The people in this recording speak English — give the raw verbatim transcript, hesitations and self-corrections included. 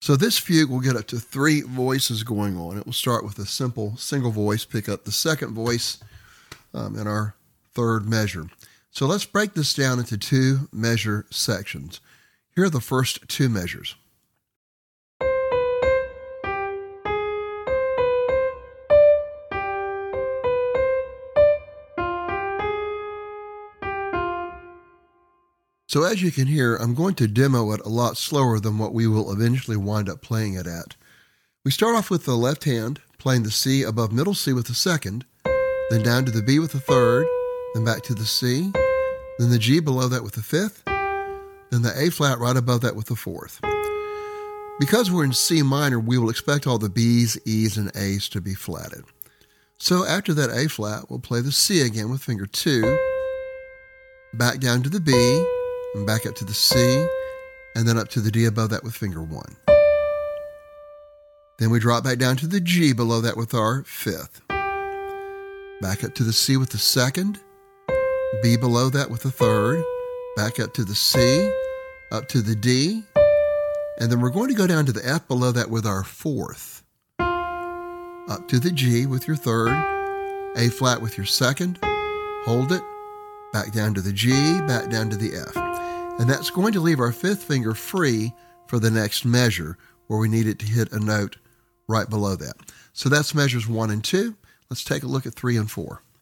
So this fugue will get up to three voices going on. It will start with a simple single voice, pick up the second voice um, in our third measure. So let's break this down into two measure sections. Here are the first two measures. So as you can hear, I'm going to demo it a lot slower than what we will eventually wind up playing it at. We start off with the left hand, playing the C above middle C with the second, then down to the B with the third, then back to the C, then the G below that with the fifth, then the A flat right above that with the fourth. Because we're in C minor, we will expect all the B's, E's, and A's to be flatted. So after that A flat, we'll play the C again with finger two, back down to the B, and back up to the C, and then up to the D above that with finger one. Then we drop back down to the G below that with our fifth. Back up to the C with the second, B below that with the third, back up to the C, up to the D, and then we're going to go down to the F below that with our fourth. Up to the G with your third, A flat with your second, hold it, back down to the G, back down to the F. And that's going to leave our fifth finger free for the next measure where we need it to hit a note right below that. So that's measures one and two. Let's take a look at three and four.